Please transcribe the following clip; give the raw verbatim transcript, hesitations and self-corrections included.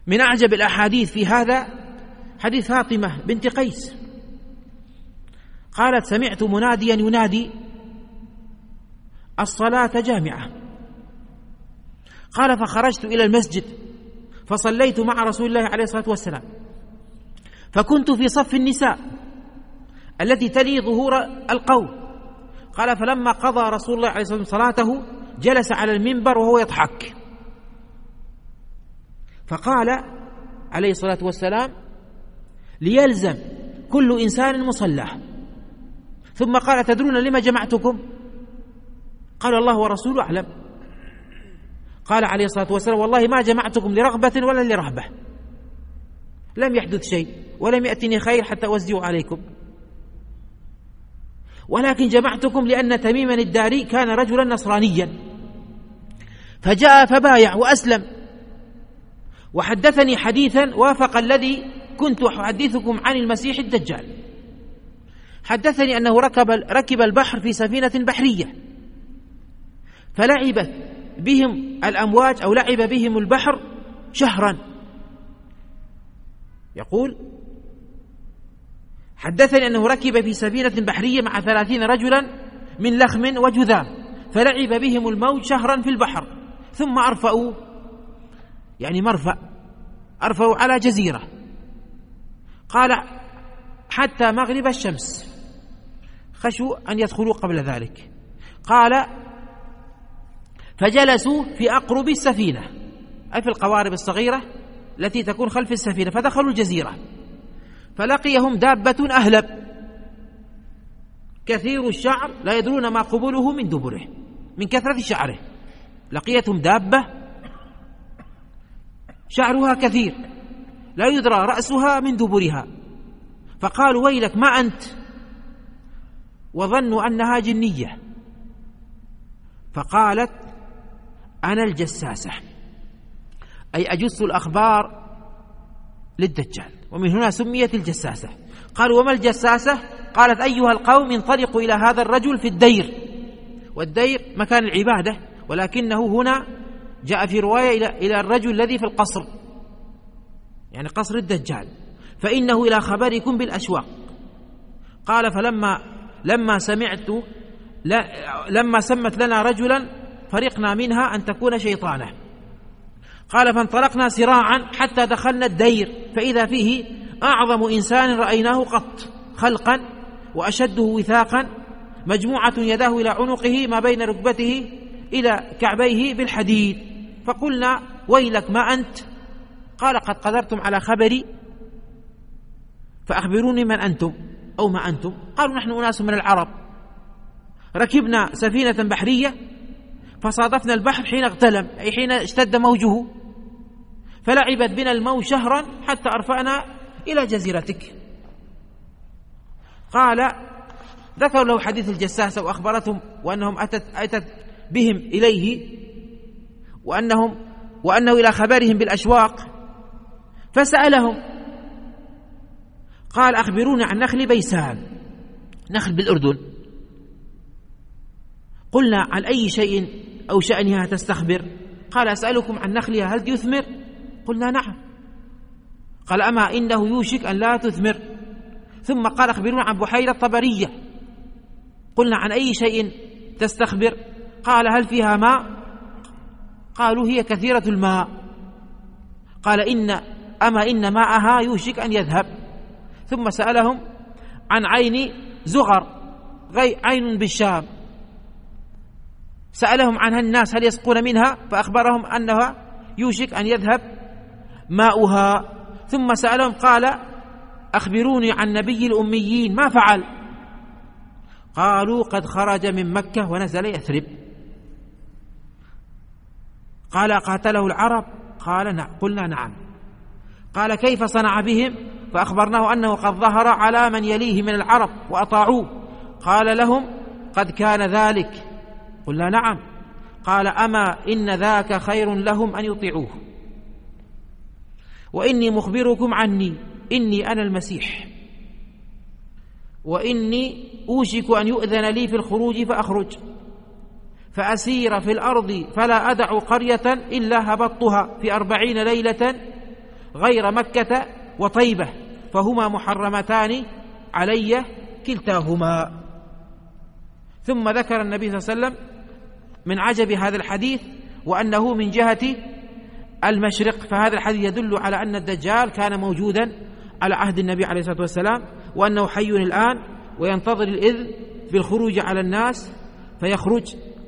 من أعجب الأحاديث في هذا حديث فاطمة بنت قيس، قالت: سمعت مناديا ينادي: الصلاة جامعة. قال: فخرجت إلى المسجد فصليت مع رسول الله عليه الصلاة والسلام، فكنت في صف النساء التي تلي ظهور القوم. قال: فلما قضى رسول الله عليه الصلاة والسلام صلاته جلس على المنبر وهو يضحك، فقال عليه الصلاة والسلام: ليلزم كل إنسان مصلاه. ثم قال: تدرون لما جمعتكم؟ قال: الله ورسوله أعلم. قال عليه الصلاة والسلام: والله ما جمعتكم لرغبة ولا لرهبة، لم يحدث شيء ولم يأتني خير حتى أوزع عليكم، ولكن جمعتكم لأن تميما الداري كان رجلا نصرانيا فجاء فبايع وأسلم، وحدثني حديثا وافق الذي كنت أحدثكم عن المسيح الدجال. حدثني أنه ركب, ركب البحر في سفينة بحرية فلعبت بهم الأمواج أو لعب بهم البحر شهرا. يقول: حدثني أنه ركب في سفينة بحرية مع ثلاثين رجلا من لخم وجذام فلعب بهم الموج شهرا في البحر، ثم أرفأوا، يعني مرفأ، أرفأوا على جزيرة. قال: حتى مغرب الشمس، خشوا أن يدخلوا قبل ذلك. قال: فجلسوا في أقرب السفينة، أي في القوارب الصغيرة التي تكون خلف السفينة، فدخلوا الجزيرة فلقيهم دابة أهلب كثير الشعر لا يدرون ما قبله من دبره، من كثرة شعره لقيتهم دابة شعرها كثير لا يدرى رأسها من دبرها، فقالوا: ويلك ما أنت؟ وظنوا أنها جنية، فقالت: أنا الجساسة، أي أجس الأخبار للدجال، ومن هنا سميت الجساسة. قالوا: وما الجساسة؟ قالت: أيها القوم انطلقوا إلى هذا الرجل في الدير، والدير مكان العبادة، ولكنه هنا جاء في رواية إلى, إلى الرجل الذي في القصر، يعني قصر الدجال، فإنه إلى خبركم بالأشواق. قال: فلما لما سمعت لما سمت لنا رجلا فرقنا منها أن تكون شيطانة. قال: فانطلقنا سراعا حتى دخلنا الدير فإذا فيه أعظم إنسان رأيناه قط خلقا وأشده وثاقا، مجموعة يداه إلى عنقه ما بين ركبته إلى كعبيه بالحديد. فقلنا: ويلك ما أنت؟ قال: قد قدرتم على خبري فأخبروني من أنتم أو ما أنتم. قالوا: نحن أناس من العرب ركبنا سفينة بحرية فصادفنا البحر حين اغتلم، أي حين اشتد موجه، فلعبت بنا الموج شهرا حتى أرفعنا إلى جزيرتك. قال: ذكروا له حديث الجساسة وأخبرتهم وأنهم أتت, أتت بهم إليه وأنهم وأنه إلى خبرهم بالأشواق، فسألهم قال: أخبروني عن نخل بيسان، نخل بالأردن. قلنا: عن أي شيء أو شأنها تستخبر؟ قال: أسألكم عن نخلها هل يثمر؟ قلنا: نعم. قال: أما إنه يوشك أن لا تثمر. ثم قال: أخبرونا عن بحيرة طبرية. قلنا: عن أي شيء تستخبر؟ قال: هل فيها ماء؟ قالوا: هي كثيرة الماء. قال: إن أما إن ماءها يوشك أن يذهب. ثم سألهم عن عين زغر، عين بالشام، سألهم عنها الناس هل يسقون منها؟ فأخبرهم أنها يوشك أن يذهب ماؤها. ثم سألهم قال: أخبروني عن نبي الأميين ما فعل؟ قالوا: قد خرج من مكة ونزل يثرب. قال: قاتله العرب؟ قال: نعم. قلنا: نعم. قال: كيف صنع بهم؟ فأخبرناه أنه قد ظهر على من يليه من العرب وأطاعوه. قال لهم: قد كان ذلك؟ قلنا: نعم. قال: أما إن ذاك خير لهم أن يطيعوه، وإني مخبركم عني، إني أنا المسيح، وإني أوشك أن يؤذن لي في الخروج فأخرج فأسير في الأرض فلا أدع قرية إلا هبطتها في أربعين ليلة غير مكة وطيبة، فهما محرمتان علي كلتاهما. ثم ذكر النبي صلى الله عليه وسلم من عجب هذا الحديث وأنه من جهة المشرق، فهذا الحديث يدل على أن الدجال كان موجودا على عهد النبي عليه الصلاة والسلام، وأنه حي الآن وينتظر الإذن بالخروج على الناس فيخرج